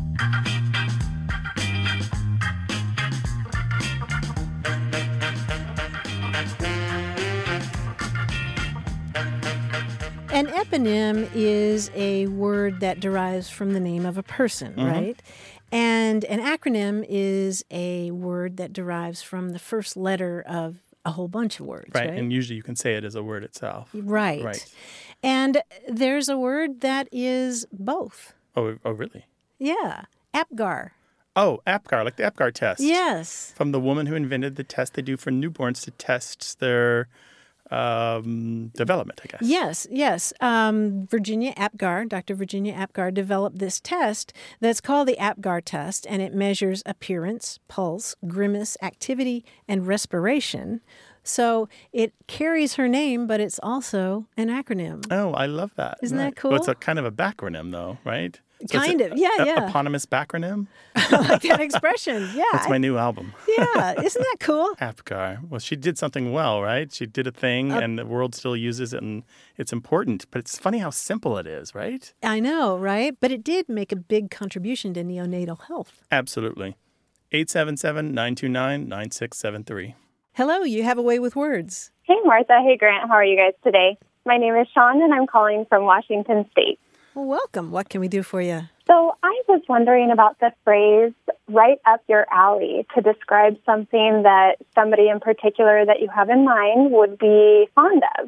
An eponym is a word that derives from the name of a person, mm-hmm. right? And an acronym is a word that derives from the first letter of a whole bunch of words, right? Right, and usually you can say it as a word itself. Right. Right. And there's a word that is both. Oh, oh, really? Yeah. APGAR. Oh, APGAR, like the APGAR test. Yes. From the woman who invented the test they do for newborns to test their um, development, I guess. Yes, yes. Um, Virginia Apgar, Doctor Virginia Apgar developed this test that's called the Apgar test, and it measures appearance, pulse, grimace, activity, and respiration. So it carries her name, but it's also an acronym. Oh, I love that. Isn't right. that cool? Well, it's a kind of a backronym, though, right? So kind it's a, of, yeah, a, yeah. Eponymous backronym? I like that expression, yeah. That's my new album. Yeah, isn't that cool? Apgar. Well, she did something well, right? She did a thing, uh, and the world still uses it, and it's important. But it's funny how simple it is, right? I know, right? But it did make a big contribution to neonatal health. Absolutely. eight seven seven, nine two nine, nine six seven three. Hello, you have a way with words. Hey, Martha. Hey, Grant. How are you guys today? My name is Sean, and I'm calling from Washington State. Well, welcome. What can we do for you? So I was wondering about the phrase, right up your alley, to describe something that somebody in particular that you have in mind would be fond of.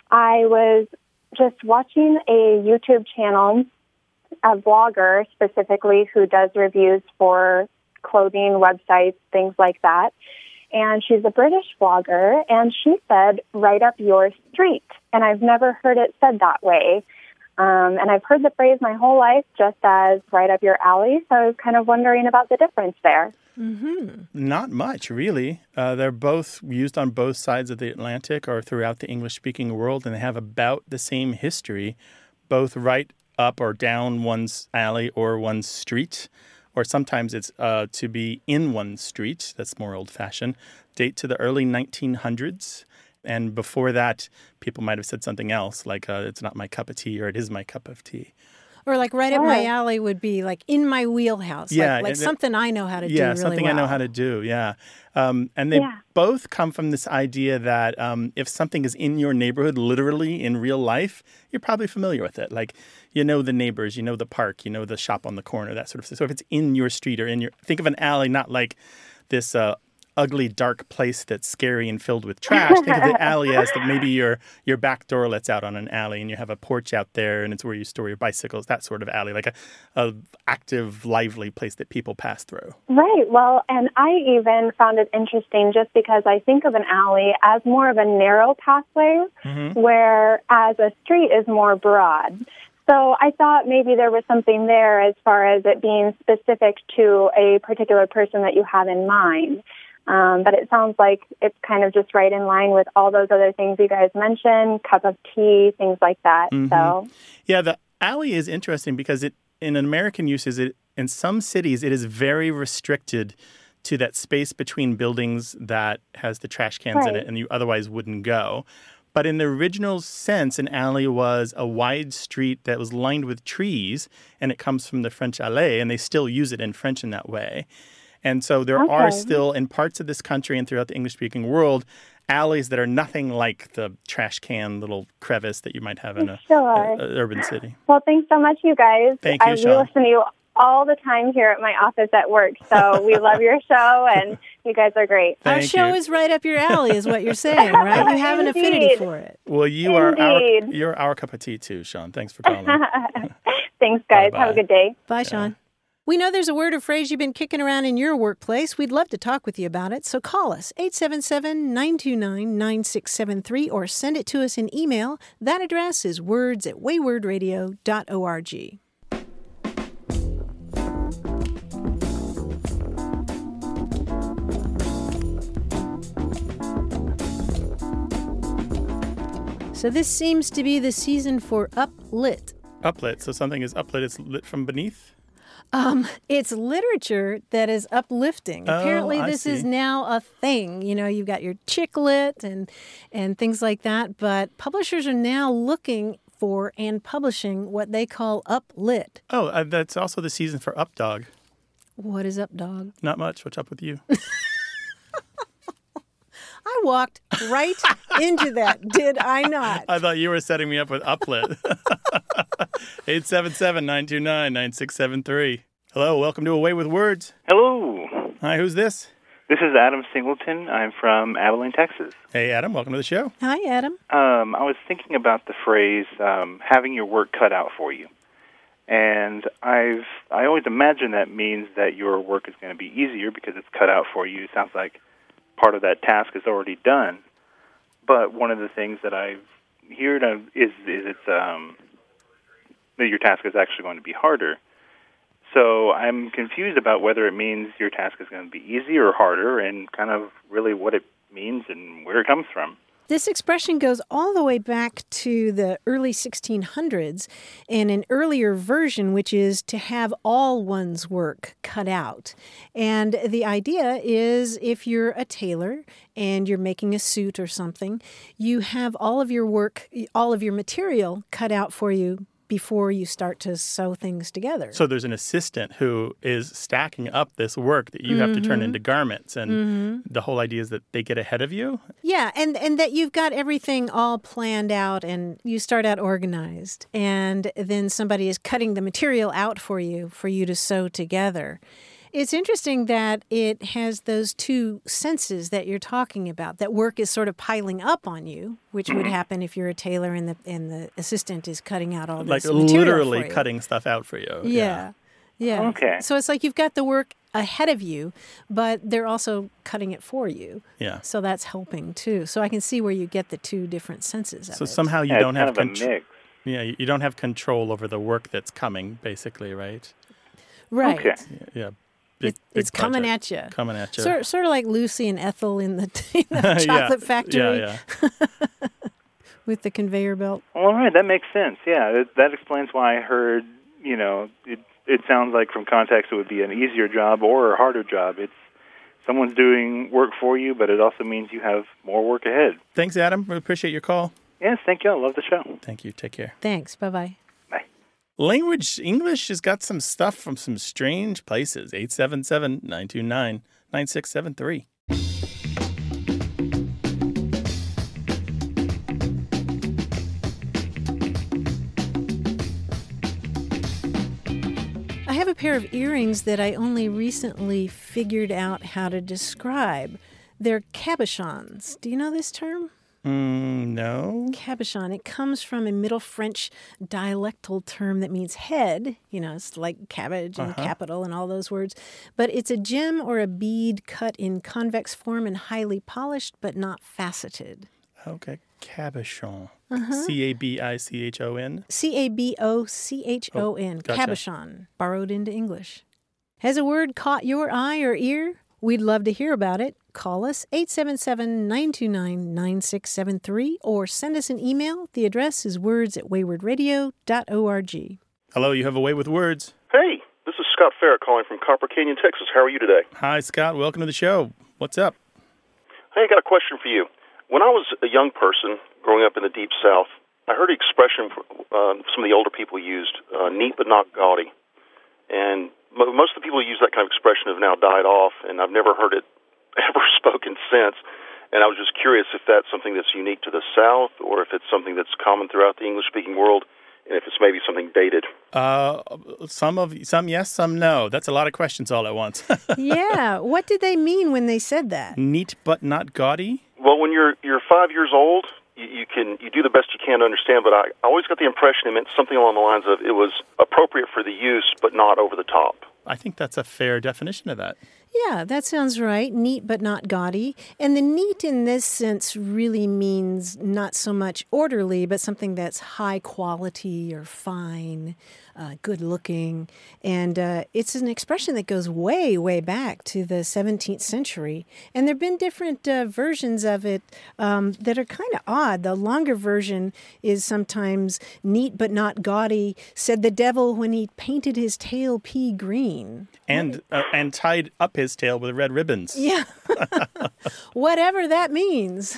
I was just watching a YouTube channel, a vlogger specifically, who does reviews for clothing, websites, things like that. And she's a British vlogger, and she said, right up your street. And I've never heard it said that way. Um, and I've heard the phrase my whole life just as right up your alley, so I was kind of wondering about the difference there. Mm-hmm. Not much, really. Uh, they're both used on both sides of the Atlantic or throughout the English-speaking world, and they have about the same history, both right up or down one's alley or one's street. Or sometimes it's uh, to be in one street. That's more old-fashioned. Date to the early nineteen hundreds. And before that, people might have said something else, like uh, it's not my cup of tea or it is my cup of tea. Or like right up my alley would be like in my wheelhouse. Yeah, like, like and, something I know how to yeah, do really something well. I know how to do, yeah. Um, and they Yeah. both come from this idea that um, if something is in your neighborhood, literally in real life, you're probably familiar with it. Like, you know the neighbors, you know the park, you know the shop on the corner, that sort of thing. So if it's in your street or in your... Think of an alley not like this... Uh, ugly, dark place that's scary and filled with trash. Think of the alley as that maybe your your back door lets out on an alley and you have a porch out there and it's where you store your bicycles, that sort of alley, like a, a active, lively place that people pass through. Right. Well, and I even found it interesting just because I think of an alley as more of a narrow pathway, mm-hmm. whereas a street is more broad. So I thought maybe there was something there as far as it being specific to a particular person that you have in mind. Um, but it sounds like it's kind of just right in line with all those other things you guys mentioned, cup of tea, things like that. Mm-hmm. So, yeah, the alley is interesting because it in American uses, it in some cities, it is very restricted to that space between buildings that has the trash cans right. in it and you otherwise wouldn't go. But in the original sense, an alley was a wide street that was lined with trees, and it comes from the French allée, and they still use it in French in that way. And so there okay. are still, in parts of this country and throughout the English-speaking world, alleys that are nothing like the trash can little crevice that you might have in a, sure. a, a urban city. Well, thanks so much, you guys. Thank you, I, Sean. We listen to you all the time here at my office at work, so we love your show, and you guys are great. Our Thank show you. is right up your alley, is what you're saying, right? You have an affinity Indeed. for it. Well, you are our, Indeed. you're our cup of tea, too, Sean. Thanks for calling. Thanks, guys. Bye-bye. Have a good day. Bye, Sean. We know there's a word or phrase you've been kicking around in your workplace. We'd love to talk with you about it. So call us, eight seven seven, nine two nine, nine six seven three, or send it to us in email. That address is words at wayward radio dot org. So this seems to be the season for uplit. Uplit. So something is uplit, it's lit from beneath? Um, it's literature that is uplifting. Oh, Apparently, I this see. is now a thing. You know, you've got your chick lit and and things like that. But publishers are now looking for and publishing what they call uplit. Oh, uh, that's also the season for Updog. What is up, dog? Not much. What's up with you? I walked right into that, did I not? I thought you were setting me up with Uplit. eight seven seven, nine two nine, nine six seven three. Hello, welcome to Away with Words. Hello. Hi, who's this? This is Adam Singleton. I'm from Abilene, Texas. Hey, Adam, welcome to the show. Hi, Adam. Um, I was thinking about the phrase um, having your work cut out for you. And I've I always imagine that means that your work is going to be easier because it's cut out for you. It sounds like part of that task is already done. but one of the things that I've heard of is is it's um, that your task is actually going to be harder. So I'm confused about whether it means your task is going to be easier or harder, and kind of really what it means and where it comes from. This expression goes all the way back to the early sixteen hundreds and an earlier version, which is to have all one's work cut out. And the idea is if you're a tailor and you're making a suit or something, you have all of your work, all of your material cut out for you before you start to sew things together. So there's an assistant who is stacking up this work that you have Mm-hmm. to turn into garments. And Mm-hmm. the whole idea is that they get ahead of you. Yeah, and, and that you've got everything all planned out and you start out organized. And then somebody is cutting the material out for you, for you to sew together. It's interesting that it has those two senses that you're talking about, that work is sort of piling up on you, which would happen if you're a tailor and the and the assistant is cutting out all Like this material literally for you. cutting stuff out for you. Yeah. Yeah. Okay. So it's like you've got the work ahead of you, but they're also cutting it for you. Yeah. So that's helping too. So I can see where you get the two different senses of So it. somehow you Yeah, don't it's have kind of a contr- mix. Yeah, you you don't have control over the work that's coming, basically, right? Right. Okay. Yeah. Big, It, it's big coming project. at you. Coming at you. Sort, sort of like Lucy and Ethel in the, in the chocolate yeah. factory Yeah, yeah. with the conveyor belt. All right, that makes sense. Yeah, that, that explains why I heard, you know, it, it sounds like from context it would be an easier job or a harder job. It's someone's doing work for you, but it also means you have more work ahead. Thanks, Adam. We appreciate your call. Yes, thank you. I love the show. Thank you. Take care. Thanks. Bye-bye. Language, English has got some stuff from some strange places. eight seven seven, nine two nine, nine six seven three. I have a pair of earrings that I only recently figured out how to describe. They're cabochons. Do you know this term? Mm, no. Cabochon. It comes from a Middle French dialectal term that means head. You know, it's like cabbage and Uh-huh. capital and all those words. But it's a gem or a bead cut in convex form and highly polished but not faceted. Okay. Cabochon. Uh-huh. C A B I C H O N. C A B O C H O N. Oh, gotcha. Cabochon, borrowed into English. Has a word caught your eye or ear? We'd love to hear about it. Call us eight seven seven, nine two nine, nine six seven three or send us an email. The address is words at wayward radio dot org. Hello, you have a way with words. Hey, this is Scott Farrah calling from Copper Canyon, Texas. How are you today? Hi, Scott. Welcome to the show. What's up? Hey, I got a question for you. When I was a young person growing up in the Deep South, I heard an expression uh, some of the older people used, uh, neat but not gaudy. And mo- most of the people who use that kind of expression have now died off, and I've never heard it ever spoken since. And I was just curious if that's something that's unique to the South or if it's something that's common throughout the English-speaking world, and if it's maybe something dated. Uh, some of some yes, some no. That's a lot of questions all at once. Yeah. What did they mean when they said that? Neat but not gaudy. Well, when you're you're five years old, you, you can you do the best you can to understand. But I, I always got the impression it meant something along the lines of it was appropriate for the use, but not over the top. I think that's a fair definition of that. Yeah, that sounds right. Neat but not gaudy. And the neat in this sense really means not so much orderly, but something that's high quality or fine, uh, good looking. And uh, it's an expression that goes way, way back to the seventeenth century. And there have been different uh, versions of it um, that are kind of odd. The longer version is sometimes neat but not gaudy, said the devil when he painted his tail pea green. And uh, and tied up his tail with red ribbons. Yeah. Whatever that means.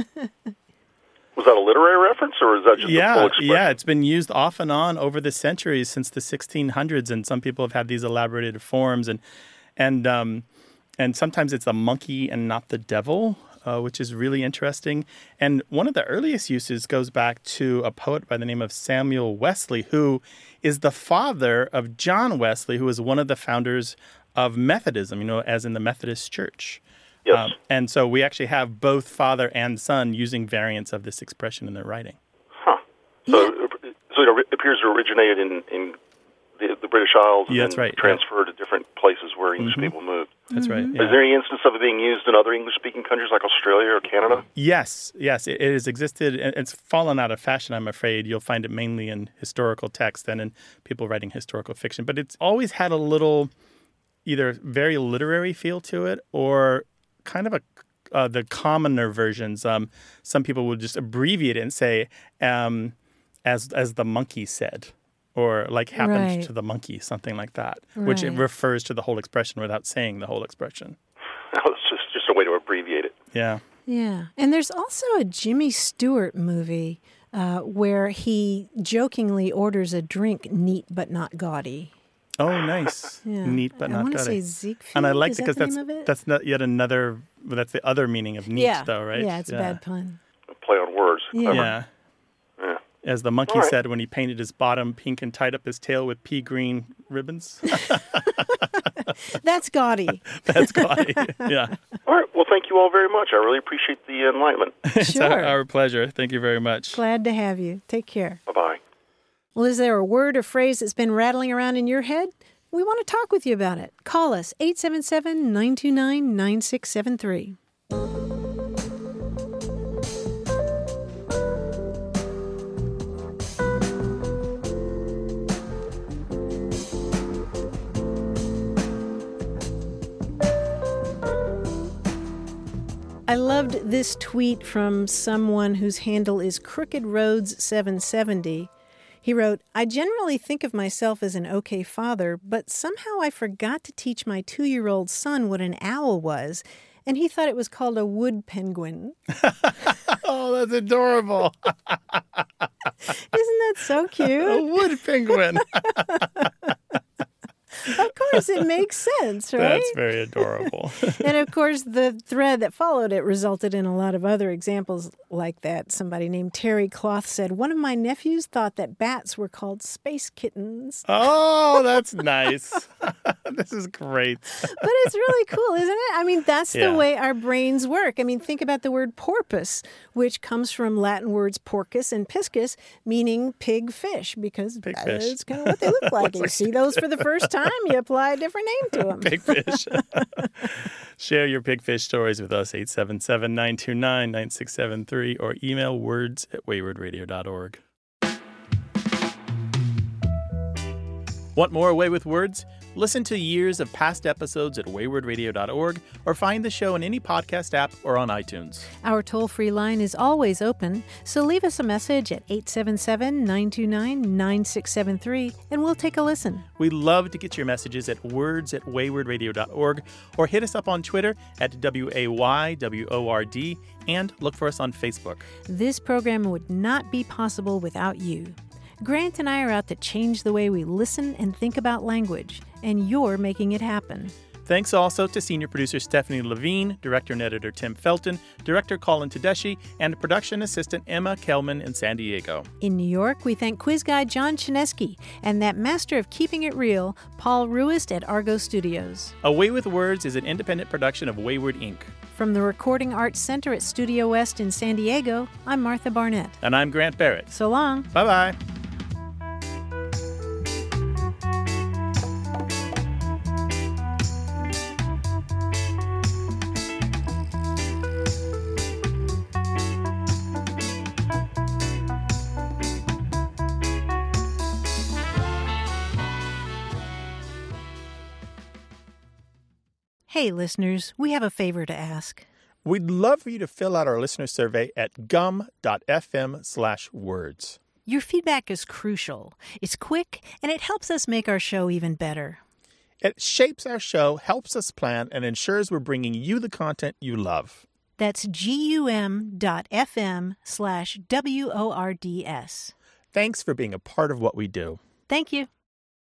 Was that a literary reference, or is that just a full Yeah, expression? yeah, it's been used off and on over the centuries since the sixteen hundreds, and some people have had these elaborated forms, and and um, and sometimes it's a monkey and not the devil, uh, which is really interesting. And one of the earliest uses goes back to a poet by the name of Samuel Wesley, who is the father of John Wesley, who was one of the founders of Methodism, you know, as in the Methodist Church. Yes. Um, and so we actually have both father and son using variants of this expression in their writing. Huh. So, so it appears to originated in, in the, the British Isles Yeah, and that's right, transferred to different places where English Mhm. people moved. That's Mm-hmm. right. Is Yeah. there any instance of it being used in other English-speaking countries like Australia or Canada? Yes, yes, it, it has existed. and It's fallen out of fashion, I'm afraid. You'll find it mainly in historical text and in people writing historical fiction. But it's always had a little either very literary feel to it or kind of a uh, the commoner versions. Um, some people would just abbreviate it and say, um, as as the monkey said, or like happened Right. to the monkey, something like that, which it Right. refers to the whole expression without saying the whole expression. It's just, just a way to abbreviate it. Yeah. Yeah. And there's also a Jimmy Stewart movie uh, where he jokingly orders a drink neat but not gaudy. Oh, nice. Yeah. Neat but I not wanna gaudy. say Siegfried. And I like Is it that because the that's name of it? that's not yet another. That's the other meaning of neat, yeah. though, right? Yeah, it's a bad pun. A play on words. Yeah. Yeah. Yeah. As the monkey All right. said when he painted his bottom pink and tied up his tail with pea green ribbons. That's gaudy. That's gaudy. Yeah. All right. Well, thank you all very much. I really appreciate the enlightenment. It's our, Sure. our pleasure. Thank you very much. Glad to have you. Take care. Bye-bye. Well, is there a word or phrase that's been rattling around in your head? We want to talk with you about it. Call us, eight seven seven, nine two nine, nine six seven three. I loved this tweet from someone whose handle is Crooked Roads seven seventy. He wrote, I generally think of myself as an okay father, but somehow I forgot to teach my two-year-old son what an owl was, and he thought it was called a wood penguin. Oh, that's adorable. Isn't that so A cute? wood penguin. Of course, it makes sense, right? That's very adorable. And of course, the thread that followed it resulted in a lot of other examples like that. Somebody named Terry Cloth said, one of my nephews thought that bats were called space kittens. Oh, that's nice. This is great. But it's really cool, isn't it? I mean, that's Yeah. the way our brains work. I mean, think about the word porpoise, which comes from Latin words porcus and piscus, meaning pig fish, because Pig that's fish. kind of what they look like. You see those for the first time, you apply a different name to them. Pigfish. Share your pigfish stories with us, eight seven seven, nine two nine, nine six seven three, or email words at wayward radio dot org. Want more Away with Words? Listen to years of past episodes at wayward radio dot org or find the show in any podcast app or on iTunes. Our toll-free line is always open, so leave us a message at eight seven seven, nine two nine, nine six seven three, and we'll take a listen. We love to get your messages at words at wayward radio dot org or hit us up on Twitter at W A Y W O R D and look for us on Facebook. This program would not be possible without you. Grant and I are out to change the way we listen and think about language, and you're making it happen. Thanks also to senior producer Stephanie Levine, director and editor Tim Felton, director Colin Tedeschi, and production assistant Emma Kelman in San Diego. In New York, we thank quiz guy John Chinesky and that master of keeping it real, Paul Ruist at Argo Studios. Away with Words is an independent production of Wayward Incorporated. From the Recording Arts Center at Studio West in San Diego, I'm Martha Barnett. And I'm Grant Barrett. So long. Bye-bye. Hey, listeners, we have a favor to ask. We'd love for you to fill out our listener survey at gum.fm slash words. Your feedback is crucial. It's quick, and it helps us make our show even better. It shapes our show, helps us plan, and ensures we're bringing you the content you love. That's gum.fm slash W O R D S. Thanks for being a part of what we do. Thank you.